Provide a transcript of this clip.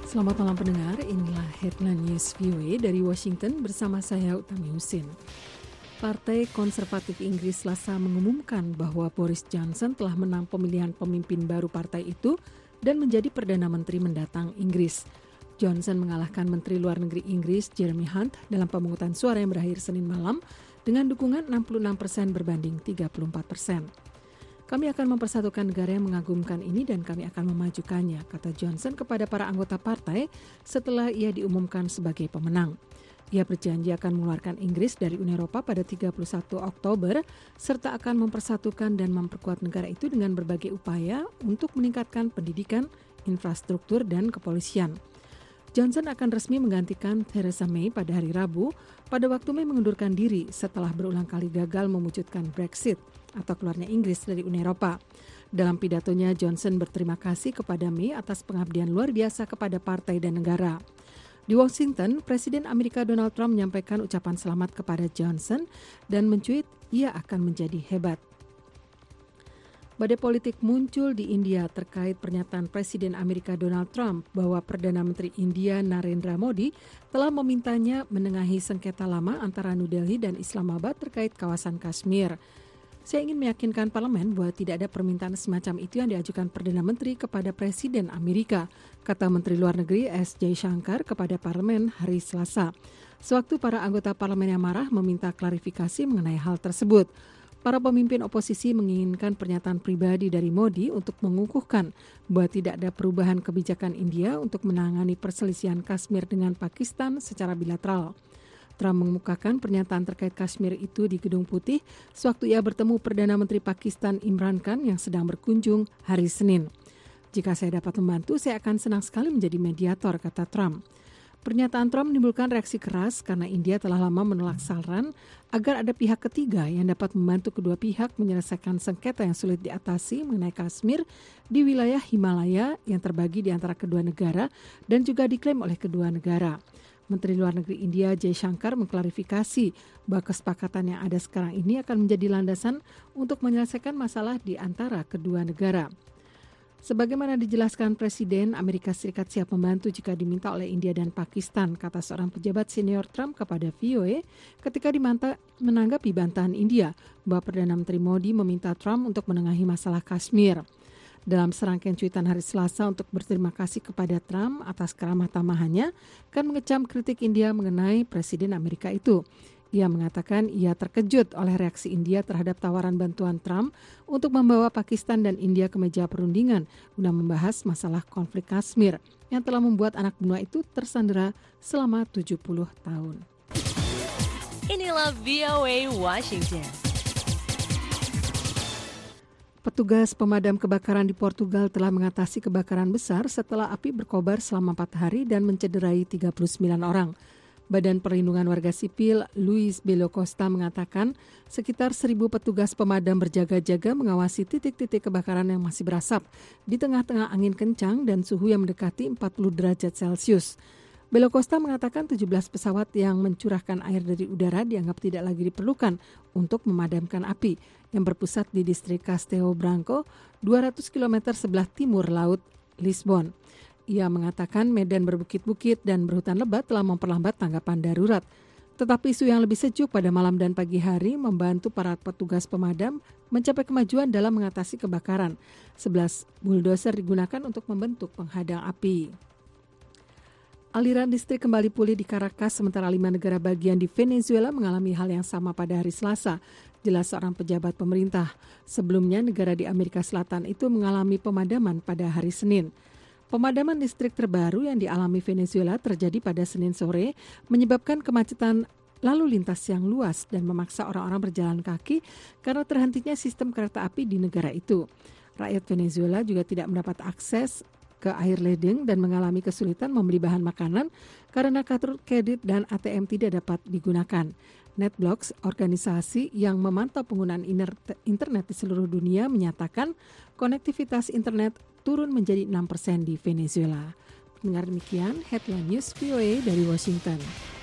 Selamat malam pendengar, inilah Headline News VOA dari Washington bersama saya Utami Husin. Partai Konservatif Inggris Selasa mengumumkan bahwa Boris Johnson telah menang pemilihan pemimpin baru partai itu dan menjadi Perdana Menteri mendatang Inggris. Johnson mengalahkan Menteri Luar Negeri Inggris Jeremy Hunt dalam pemungutan suara yang berakhir Senin malam dengan dukungan 66% berbanding 34%. Kami akan mempersatukan negara yang mengagumkan ini dan kami akan memajukannya, kata Johnson kepada para anggota partai setelah ia diumumkan sebagai pemenang. Ia berjanji akan mengeluarkan Inggris dari Uni Eropa pada 31 Oktober, serta akan mempersatukan dan memperkuat negara itu dengan berbagai upaya untuk meningkatkan pendidikan, infrastruktur, dan kepolisian. Johnson akan resmi menggantikan Theresa May pada hari Rabu, pada waktu May mengundurkan diri setelah berulang kali gagal mewujudkan Brexit atau keluarnya Inggris dari Uni Eropa. Dalam pidatonya, Johnson berterima kasih kepada May atas pengabdian luar biasa kepada partai dan negara. Di Washington, Presiden Amerika Donald Trump menyampaikan ucapan selamat kepada Johnson dan mencuit ia akan menjadi hebat. Badai politik muncul di India terkait pernyataan Presiden Amerika Donald Trump bahwa Perdana Menteri India Narendra Modi telah memintanya menengahi sengketa lama antara New Delhi dan Islamabad terkait kawasan Kashmir. Saya ingin meyakinkan parlemen bahwa tidak ada permintaan semacam itu yang diajukan Perdana Menteri kepada Presiden Amerika, kata Menteri Luar Negeri S. Jaishankar kepada parlemen hari Selasa. Sewaktu para anggota parlemen yang marah meminta klarifikasi mengenai hal tersebut. Para pemimpin oposisi menginginkan pernyataan pribadi dari Modi untuk mengukuhkan bahwa tidak ada perubahan kebijakan India untuk menangani perselisihan Kashmir dengan Pakistan secara bilateral. Trump mengemukakan pernyataan terkait Kashmir itu di Gedung Putih sewaktu ia bertemu Perdana Menteri Pakistan Imran Khan yang sedang berkunjung hari Senin. Jika saya dapat membantu, saya akan senang sekali menjadi mediator, kata Trump. Pernyataan Trump menimbulkan reaksi keras karena India telah lama menolak saran agar ada pihak ketiga yang dapat membantu kedua pihak menyelesaikan sengketa yang sulit diatasi mengenai Kashmir di wilayah Himalaya yang terbagi di antara kedua negara dan juga diklaim oleh kedua negara. Menteri Luar Negeri India Jaishankar mengklarifikasi bahwa kesepakatan yang ada sekarang ini akan menjadi landasan untuk menyelesaikan masalah di antara kedua negara. Sebagaimana dijelaskan Presiden, Amerika Serikat siap membantu jika diminta oleh India dan Pakistan, kata seorang pejabat senior Trump kepada VOA ketika menanggapi bantahan India bahwa Perdana Menteri Modi meminta Trump untuk menengahi masalah Kashmir. Dalam serangkaian cuitan hari Selasa untuk berterima kasih kepada Trump atas keramah tamahannya, Khan mengecam kritik India mengenai Presiden Amerika itu. Ia mengatakan ia terkejut oleh reaksi India terhadap tawaran bantuan Trump untuk membawa Pakistan dan India ke meja perundingan guna membahas masalah konflik Kashmir yang telah membuat anak benua itu tersandera selama 70 tahun. Inilah VOA Washington. Petugas pemadam kebakaran di Portugal telah mengatasi kebakaran besar setelah api berkobar selama 4 hari dan mencederai 39 orang. Badan Perlindungan Warga Sipil Luis Belo Costa mengatakan sekitar 1.000 petugas pemadam berjaga-jaga mengawasi titik-titik kebakaran yang masih berasap di tengah-tengah angin kencang dan suhu yang mendekati 40 derajat Celcius. Belo Costa mengatakan 17 pesawat yang mencurahkan air dari udara dianggap tidak lagi diperlukan untuk memadamkan api yang berpusat di distrik Castelo Branco, 200 km sebelah timur laut Lisbon. Ia mengatakan medan berbukit-bukit dan berhutan lebat telah memperlambat tanggapan darurat. Tetapi isu yang lebih sejuk pada malam dan pagi hari membantu para petugas pemadam mencapai kemajuan dalam mengatasi kebakaran. 11 bulldozer digunakan untuk membentuk penghadang api. Aliran listrik kembali pulih di Caracas sementara 5 negara bagian di Venezuela mengalami hal yang sama pada hari Selasa, jelas seorang pejabat pemerintah. Sebelumnya negara di Amerika Selatan itu mengalami pemadaman pada hari Senin. Pemadaman listrik terbaru yang dialami Venezuela terjadi pada Senin sore menyebabkan kemacetan lalu lintas yang luas dan memaksa orang-orang berjalan kaki karena terhentinya sistem kereta api di negara itu. Rakyat Venezuela juga tidak mendapat akses ke air ledeng dan mengalami kesulitan membeli bahan makanan karena kartu kredit dan ATM tidak dapat digunakan. NetBlocks, organisasi yang memantau penggunaan internet di seluruh dunia, menyatakan konektivitas internet turun menjadi 6% di Venezuela. Dengar demikian, Headline News VOA dari Washington.